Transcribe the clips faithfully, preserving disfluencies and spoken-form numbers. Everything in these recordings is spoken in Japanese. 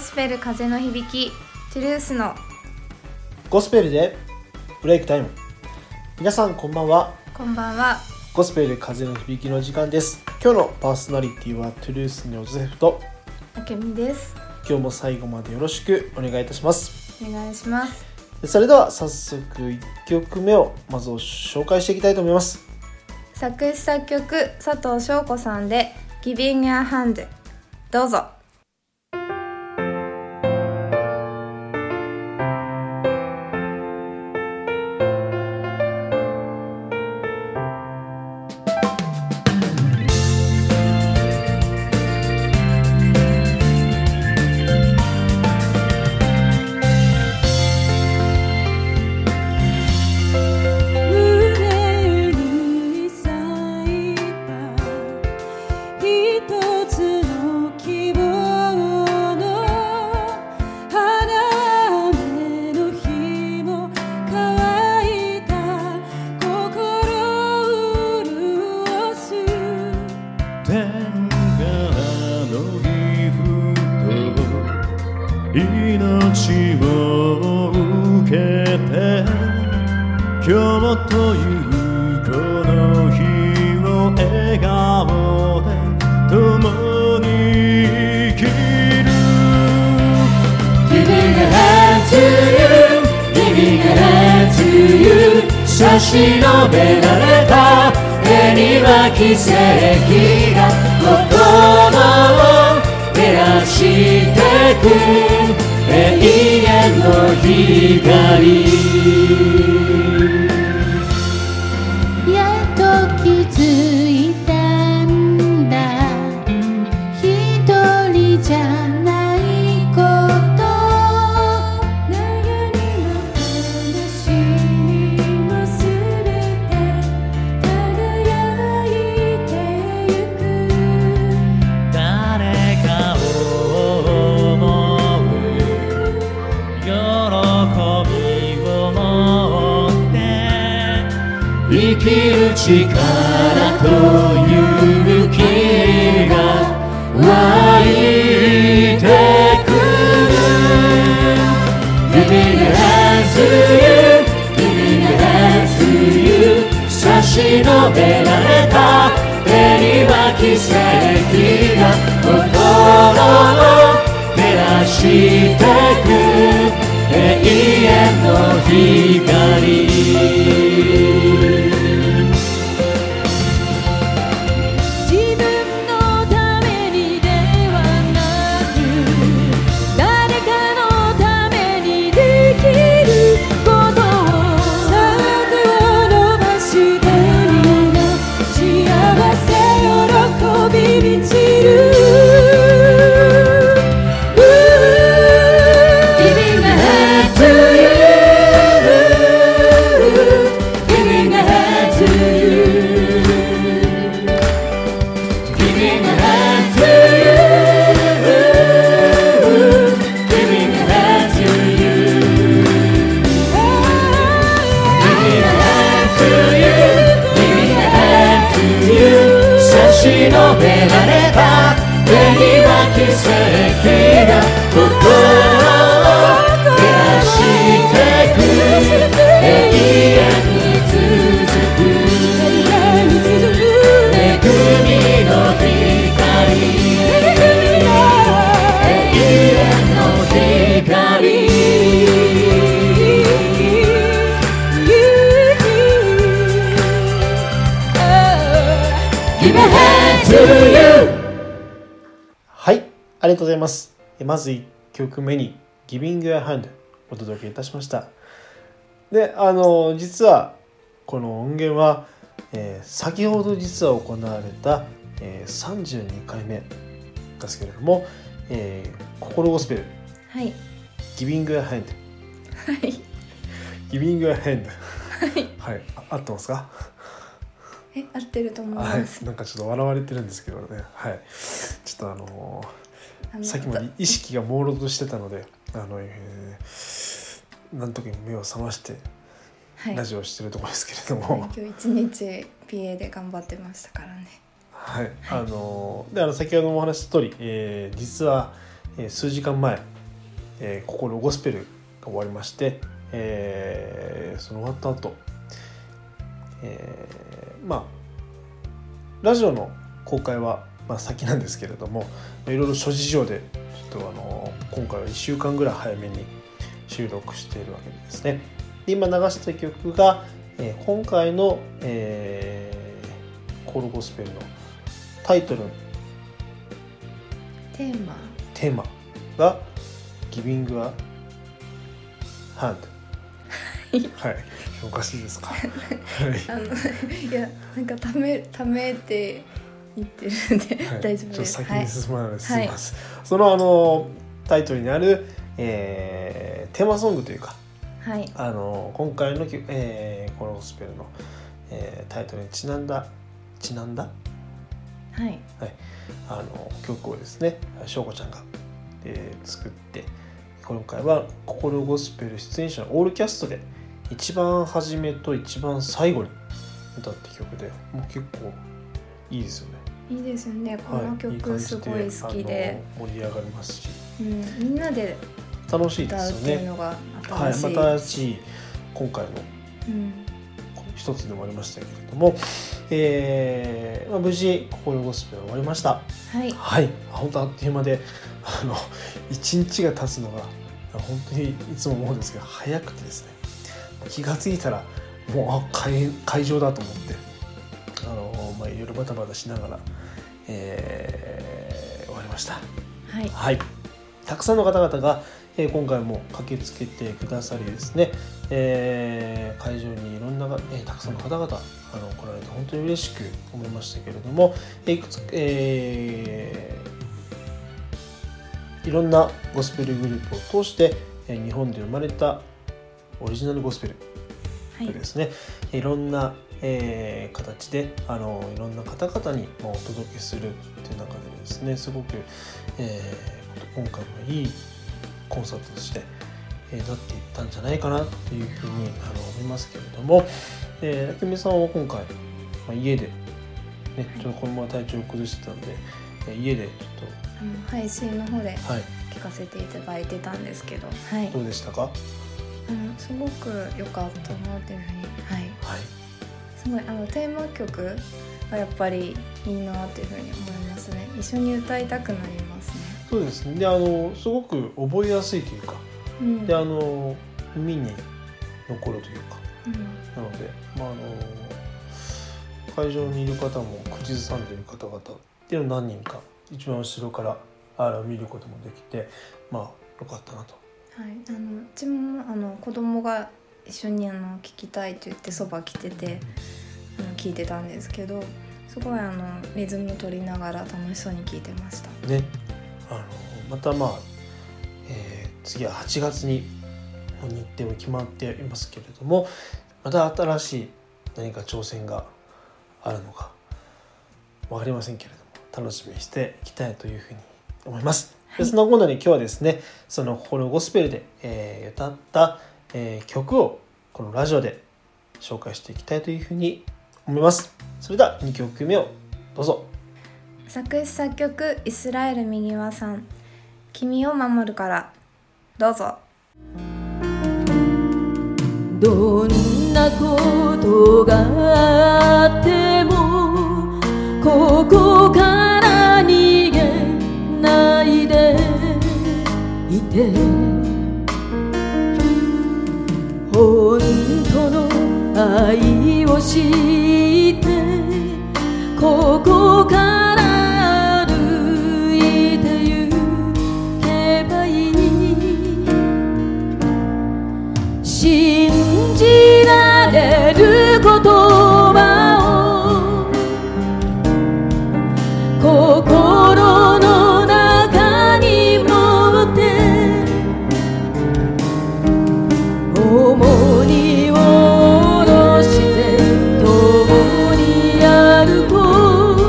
スペル風の響きトゥルースのゴスペルでブレイクタイム。皆さんこんばんは。 こんばんは。 ゴスペル風の響きの時間です。今日のパーソナリティはトゥルースのジョゼフとあけみです。 今日も最後までよろしくお願いいたします。 お願いします。 それでは早速いっきょくめをまず紹介していきたいと思います。 作詞作曲佐藤翔子さんで Giving a Hand、 どうぞ。 命を受けて今日もというこの日を笑顔で共に生きる Giving a hand to you Giving a hand to you 差し伸べられた手には奇跡が心を照らしてく永遠の光やっと気づいたんだ一人じゃないこと悩みも悲しみもすべて輝いてゆく誰かを思う喜びを持って生きる力と勇気が湧いてくる Giving a hand to you Giving a hand to you 差し伸べられた手には奇跡が心を照らしてく永遠の光自分のためにではなく誰かのためにできることを手を伸ばしてみな幸せ喜び満ちる差し伸べられた手には奇跡が心を照らしてく永遠に続く恵みの光永遠の光はい、ありがとうございます。まずいっきょくめに Giving a Hand お届けいたしました。で、あの実はこの音源は、えー、先ほど実は行われた、えー、さんじゅうにかいめですけれども、えー、心ゴスペル、 はい Giving a Hand はい Giving a Hand はいはい、あ合ってますか？ え合ってると思いはいます。、 なんかちょっと笑われてるんですけどね、はい、ちょっとあのー、 あのさっきまで意識が朦朧としてたので、あの、えー、なんとか目を覚ましてはいラジオをしてるところですけれども、 はい、今日一日 ピーエー で頑張ってましたからね。 はい、あのであの先ほどもお話しした通り、えー、実は、えー、数時間前えー、心ゴスペルが終わりまして、えー、その終わった後、えー、まあラジオの公開は、まあ、先なんですけれども、いろいろ諸事情でちょっとあの今回はいっしゅうかんぐらい早めに収録しているわけですね。で今流した曲が、えー、今回の、えー、コールゴスペルのタイトルテーマテーマが Giving a Hand はい、おかしいですかはいあのいやなんかためためって言ってるんで、はい、大丈夫です。 ちょっと先に進まないので、はい、すみません、はい、そのあのタイトルにある、えー、テーマソングというか、はい、あの今回の、えー、このゴスペルの、えー、タイトルにちなんだちなんだはい、 はい、あの曲をですねしょうこちゃんが、えー、作って、今回は心ゴスペル出演者のオールキャストで一番初めと一番最後に歌った曲で、もう結構いいですよね。 いいですよね。この曲、はい、すごい好きで盛り上がりますし、 うん、みんなで楽しいですよね。 歌うっていうのが新しい、 はい、また新しい今回の、うん一つでもありましたけれども、えーまあ、無事心ゴスペル終わりました。 はい、 はい、本当あっという間で、あの一日が経つのが本当にいつも思うんですけど早くてですね、気がついたらもうあ 会, 会場だと思ってあの、まあ、いろいろバタバタしながら、えー、終わりました。 はい、 はい、たくさんの方々がえー、今回も駆けつけてくださりですね、えー、会場にいろんな、えー、たくさんの方々あの来られて本当に嬉しく思いましたけれども、いくつ、えー、いろんなゴスペルグループを通して、えー、日本で生まれたオリジナルゴスペルですね、はい、いろんな、えー、形であのいろんな方々にお届けするという中でですね、すごく、えー、今回もいいコンサートとして、えー、なっていったんじゃないかなというふうにあの思いますけれども、えー、あきみさんは今回、まあ、家で、ね、ちょっとこのまま体調を崩してたんで、えー、家でちょっとあの配信の方で聞かせていただいてたんですけど、はい、 どうでしたか？ あのすごく良かったなというふうに、はい、はい、すごいあのテーマ曲がやっぱりいいなというふうに思いますね。一緒に歌いたくなりますね。 そうですね。で、あのすごく覚えやすいというか、うん、であの耳に残るというか、うん、なので、まあ、あの会場にいる方も口ずさんでいる方々っていうのを何人か一番後ろからあの見ることもできて、まあ良かったなと。 はい、あのうちもあの子供が一緒にあの聞きたいと言ってそば来ててあの聞いてたんですけど、すごいあのリズムを取りながら楽しそうに聞いてました。 ね。あのまたまあ、えー、次ははちがつに日程も決まっていますけれども、また新しい何か挑戦があるのか分かりませんけれども、楽しみにしていきたいというふうに思います。はい、でその今度に今日はですね、その心ゴスペルで、えー、歌った、えー、曲をこのラジオで紹介していきたいというふうに思います。それではにきょくめをどうぞ。 作詞作曲イスラエル右輪さん、君を守るから、どうぞ。 どんなことがあってもここから逃げないでいて、本当の愛を知ってここから歩いてゆけばいい。信じられる言葉を心の中に持って重荷を下ろして共に歩こう。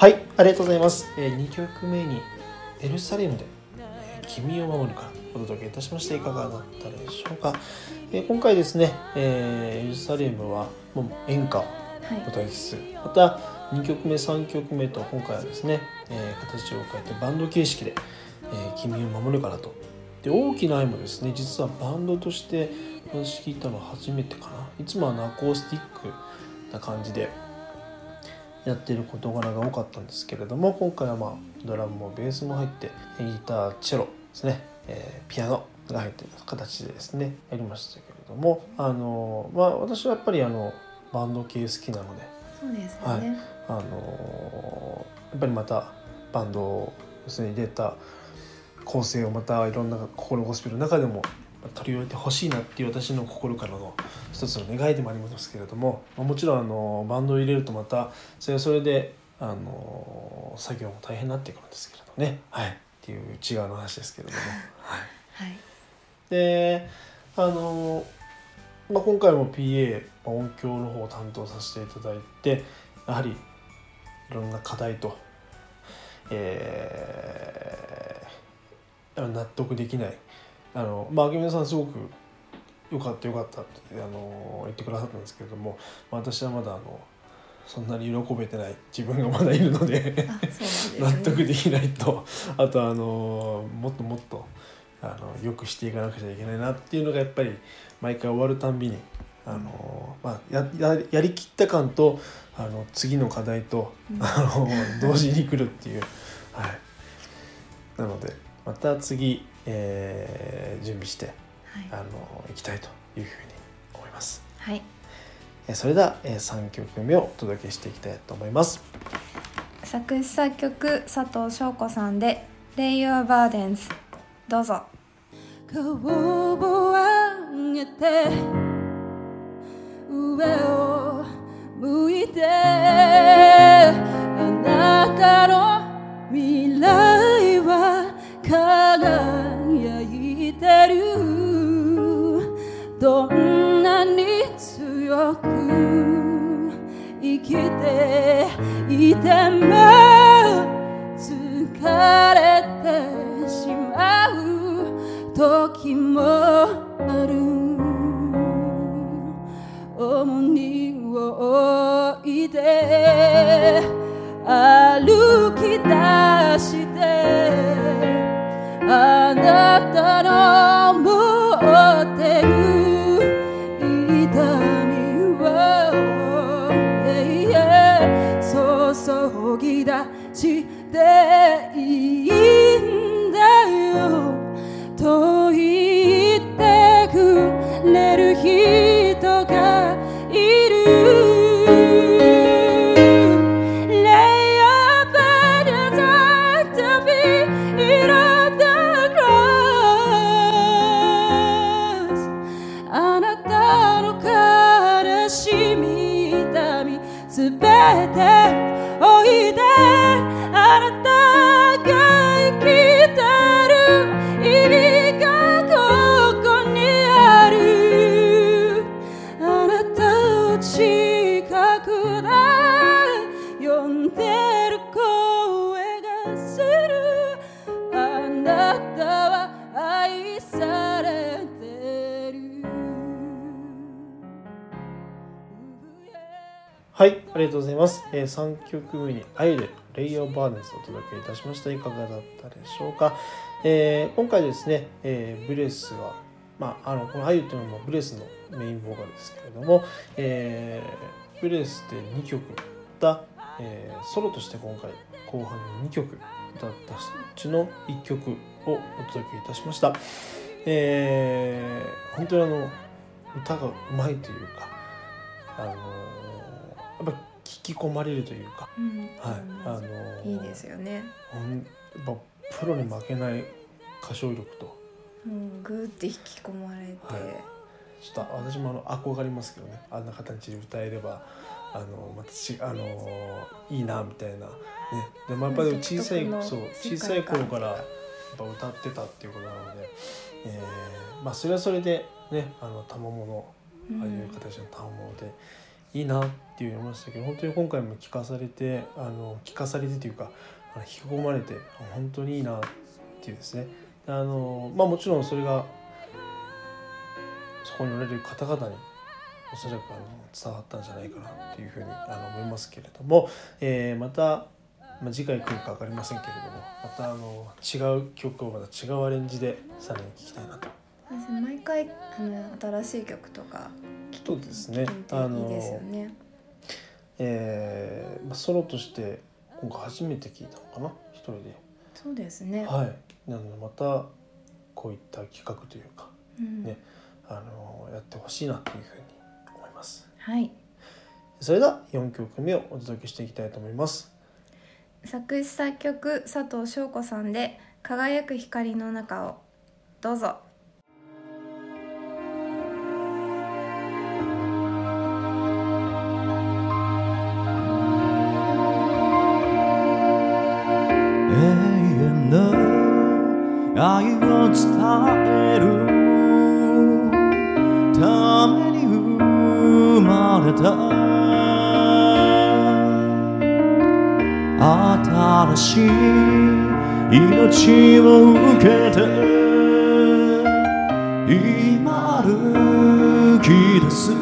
はい、ありがとうございます。えー、にきょくめにエルサレムで、えー、君を守るからお届けいたしましていかがだったでしょうか。えー、今回ですね、えー、エルサレムはもう演歌を歌いつつ、はい、またにきょくめさんきょくめと今回はですね、えー、形を変えてバンド形式で、えー、君を守るからと。で、大きな愛もですね、実はバンドとして私聞いたのは初めてかな。いつもはアコースティックな感じでやっている事柄が多かったんですけれども、今回はまあドラムもベースも入ってギター、チェロですね、えー、ピアノが入っている形でですねやりましたけれども、あのまあ私はやっぱりあのバンド系好きなので、 そうですよね、 はい、あのやっぱりまたバンドをですね入れた構成をまたいろんな心ゴスペルの中でも取り入れてほしいなっていう私の心からの一つの願いでもありますけれども、もちろんあのバンドを入れるとまたそれはそれであの作業も大変になってくるんですけれどね、はい、っていう違うの話ですけれども、はい、はい、であの、まあ、今回も ピーエー 音響の方を担当させていただいて、やはりいろんな課題と、えー、納得できないあのまあ明美さんすごく良かった良かったってあの言ってくださったんですけれども、まあ、私はまだあのそんなに喜べてない自分がまだいるので納得できないと、あとあのもっともっとあの良くしていかなくちゃいけないなっていうのがやっぱり毎回終わるたんびにあの、まあ、や, や, やりきった感とあの次の課題と、うん、あの同時に来るっていう、はい、なのでまた次えー、準備して、はい、あの行きたいというふうに思います。 はい。 それではさんきょくめをお届けしていきたいと思います。 作詞作曲佐藤翔子さんで Lay Your Burdens、 どうぞ。 顔を上げて上を向いて、あなたの未来は輝いてる。どんなに強く生きていても疲れてしまう時もある。重荷を置いて歩き出してあなたの持ってる痛みを、yeah, 注ぎ出していいんだよと言ってくれる人がいる。すべておいで、あなたが生きてる意味がここにある。あなたを近くで呼んでる声がする。あなたは愛されてる。 はい、ありがとうございます。えー、さんきょくめにあゆで Lay Your Burdens をお届けいたしました。いかがだったでしょうか。えー、今回ですね、えー、ブレスは、まあ、あのこのあゆというのもブレスのメインボーカルですけれども、えー、ブレスでにきょく歌った、えー、ソロとして今回後半ににきょく歌ったうちのいっきょくをお届けいたしました。えー、本当にあの歌がうまいというか、あのやっぱ聞き込まれるというか、 うん、 はい、あのいいですよね。 やっぱプロに負けない歌唱力と、 うん、グーって引き込まれて、はい、 ちょっと私もあの憧れますけどね、あんな形で歌えればあのまたちあのいいなみたいなね。でもやっぱり小さいそう小さい頃からやっぱ歌ってたっていうことなので、えー、まあそれはそれでね、あの賜物、ああいう形の賜物でいいなっていう思いましたけど、本当に今回も聞かされてあの聞かされてというかあの引き込まれて本当にいいなっていうですね、あの、まあ、もちろんそれがそこにおられる方々におそらくあの伝わったんじゃないかなというふうにあの思いますけれども、えー、また、まあ、次回来るか分かりませんけれども、またあの違う曲をまた違うアレンジでさらに聴きたいなと。 毎回あの新しい曲とかそうですね、 あのいいですよね。 えーまあ、ソロとして今回初めて聞いたのかな、一人で。 そうですね。 はい。なのでまたこういった企画というか、 うんね、あのやってほしいなというふうに思います。 はい。 それではよんきょくめをお届けしていきたいと思います。 作詞作曲佐藤翔子さんで輝く光の中をどうぞ。 愛を伝えるために生まれた新しい命を受けて今歩き出す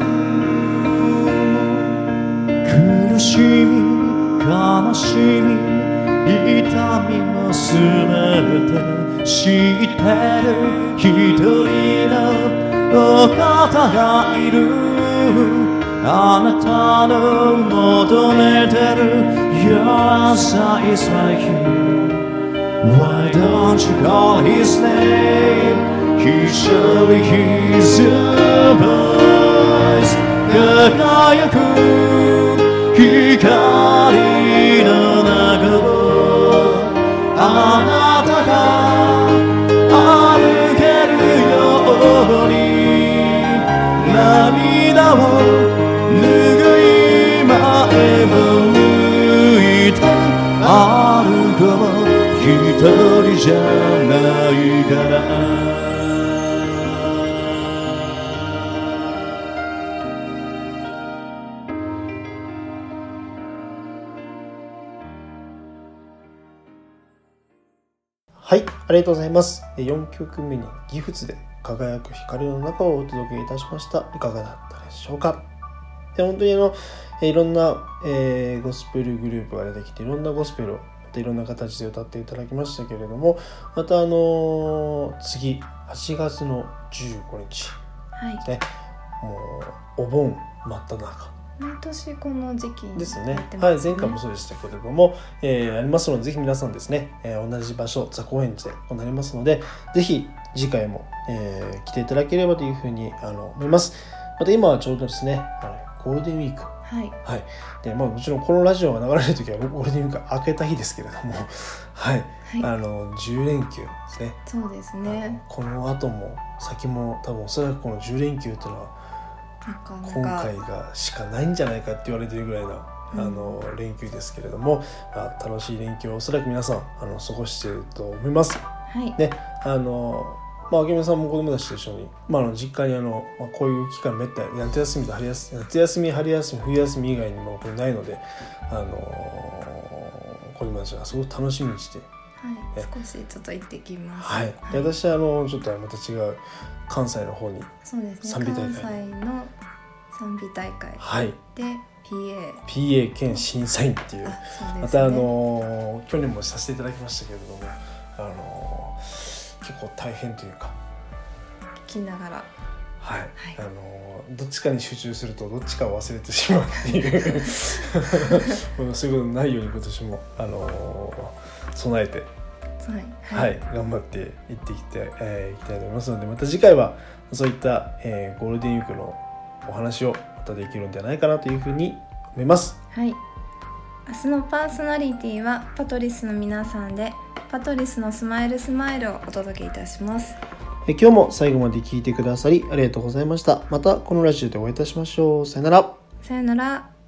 苦しみ悲しみ痛みもすべて知ってる一人のお方がいるあなたの求めてる Your answer is right here Why don't you call his name He surely hears your voice 輝く光の中をあなたが歩けるように涙を拭い前を向いて歩こう一人じゃないからはい、ありがとうございます。よんきょくめにギフツで輝く光の中をお届けいたしました。いかがだったでしょうか。で本当にあのいろんな、えー、ゴスペルグループが出てきていろんなゴスペルをまたいろんな形で歌っていただきましたけれども、またあのー、次はちがつのじゅうごにち、 はいね、もうお盆真っ只中毎年この時期にですね。 やってますね。 はい、前回もそうでしたけれども、えー、ありますのでぜひ皆さんですね、えー、同じ場所ザ高円寺で行われますのでぜひ次回も、えー、来ていただければというふうにあの思います。また今はちょうどですねゴールデンウィーク、 はいはい、でまあ、もちろんこのラジオが流れる時はゴールデンウィーク明けた日ですけれどもはい、 はいあのじゅうれんきゅうですね。 そうですね。 この後も先も多分おそらくこのじゅうれんきゅうというのはなかなか今回がしかないんじゃないかって言われているぐらいの、 うん、 あの連休ですけれども、まあ、楽しい連休をおそらく皆さんあの過ごしていると思います。 はいね、あのまあ、明美さんも子供たちと一緒に、まあ、あの実家にあの、まあ、こういう期間めったに夏休みと春休み夏休み春休み冬休み以外にもこれないので、あの子供たちがすごく楽しみにして、 はい、少しちょっと行ってきます。 はい、 はい、 で私はあのちょっとまた違う関西の方にそうですね、 賛美大会関西の賛美大会はいで ピーエー、 ピーエー 兼審査員っていう、 あ、そうですね、 またあの去年もさせていただきましたけれども、あの結構大変というか、 聞きながら、 はい、 はい、 あのどっちかに集中するとどっちかを忘れてしまうっていうそういうことないように今年もあの備えて、 はい、 はい、頑張っていっていきたい、えー、いきたいと思いますので、また次回はそういった、えー、ゴールデンウィークのお話をまたできるんじゃないかなというふうに思います。 はい、明日のパーソナリティはパトリスの皆さんでパトリスのスマイルスマイルをお届けいたします。 え今日も最後まで聞いてくださりありがとうございました。またこのラジオでお会いいたしましょう。さよなら。 さよなら。